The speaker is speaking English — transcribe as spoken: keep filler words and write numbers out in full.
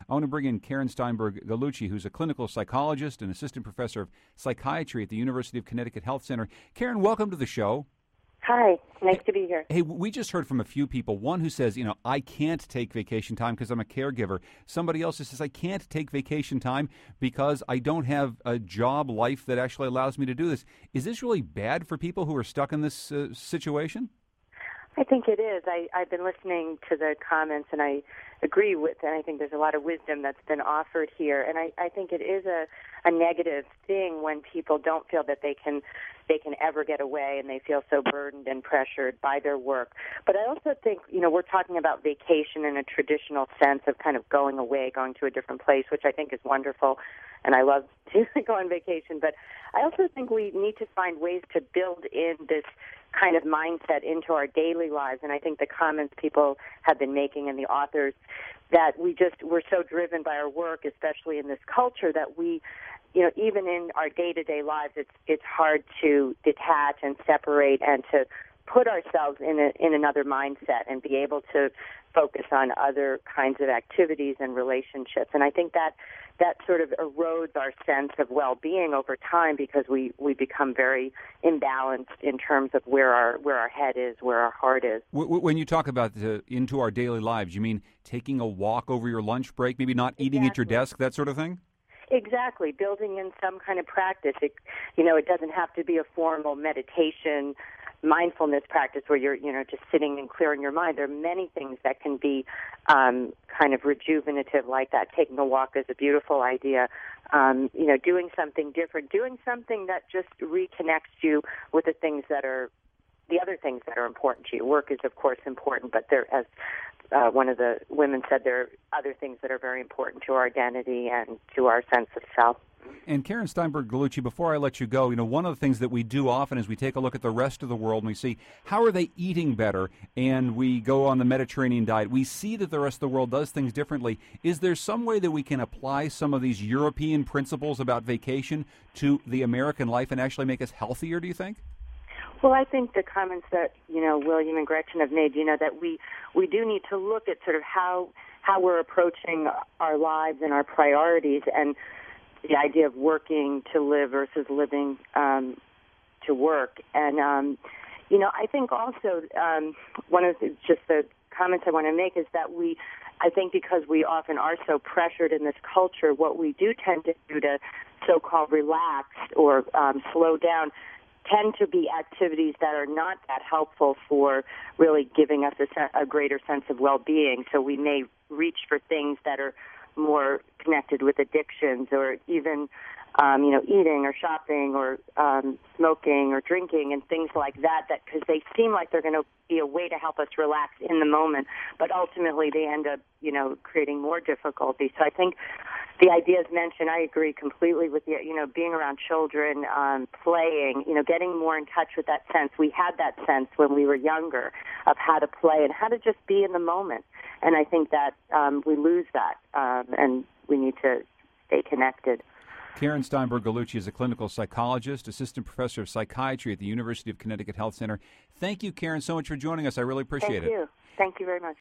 I want to bring in Karen Steinberg Gallucci, who's a clinical psychologist and assistant professor of psychiatry at the University of Connecticut Health Center. Karen, welcome to the show. Hi, nice to be here. Hey, we just heard from a few people. One who says, you know, I can't take vacation time because I'm a caregiver. Somebody else who says, I can't take vacation time because I don't have a job life that actually allows me to do this. Is this really bad for people who are stuck in this uh, situation? I think it is. I, I've been listening to the comments, and I agree with, and I think there's a lot of wisdom that's been offered here. And I, I think it is a, a negative thing when people don't feel that they can they can ever get away, and they feel so burdened and pressured by their work. But I also think, you know, we're talking about vacation in a traditional sense of kind of going away, going to a different place, which I think is wonderful, and I love to go on vacation. But I also think we need to find ways to build in this kind of mindset into our daily lives, and I think the comments people have been making and the authors, that we just, we're so driven by our work, especially in this culture, that we, you know, even in our day-to-day lives, it's it's hard to detach and separate and to put ourselves in a, in another mindset and be able to focus on other kinds of activities and relationships. And I think that that sort of erodes our sense of well-being over time, because we, we become very imbalanced in terms of where our where our head is, where our heart is. When you talk about the, into our daily lives, you mean taking a walk over your lunch break, maybe not eating Exactly. at your desk, that sort of thing? Exactly. Building in some kind of practice. It, you know, it doesn't have to be a formal meditation, mindfulness practice where you're, you know, just sitting and clearing your mind. There are many things that can be um, kind of rejuvenative like that. Taking a walk is a beautiful idea. Um, you know, doing something different, doing something that just reconnects you with the things that are, the other things that are important to you. Work is, of course, important, but there, as uh, one of the women said, there are other things that are very important to our identity and to our sense of self. And Karen Steinberg Gallucci, before I let you go, you know, one of the things that we do often is we take a look at the rest of the world and we see how are they eating better, and we go on the Mediterranean diet. We see that the rest of the world does things differently. Is there some way that we can apply some of these European principles about vacation to the American life and actually make us healthier, do you think? Well, I think the comments that, you know, William and Gretchen have made, you know, that we, we do need to look at sort of how how we're approaching our lives and our priorities, and the idea of working to live versus living um, to work. And, um, you know, I think also um, one of the, just the comments I want to make is that we, I think because we often are so pressured in this culture, what we do tend to do to so-called relax or um, slow down tend to be activities that are not that helpful for really giving us a, se- a greater sense of well-being. So we may reach for things that are more connected with addictions, or even, um, you know, eating or shopping or um, smoking or drinking and things like that, that because they seem like they're going to be a way to help us relax in the moment, but ultimately they end up, you know, creating more difficulty. So I think the ideas mentioned, I agree completely with you, you know, being around children, um, playing, you know, getting more in touch with that sense. We had that sense when we were younger of how to play and how to just be in the moment. And I think that um, we lose that, um, and we need to stay connected. Karen Steinberg Gallucci is a clinical psychologist, assistant professor of psychiatry at the University of Connecticut Health Center. Thank you, Karen, so much for joining us. I really appreciate Thank it. you. Thank you very much.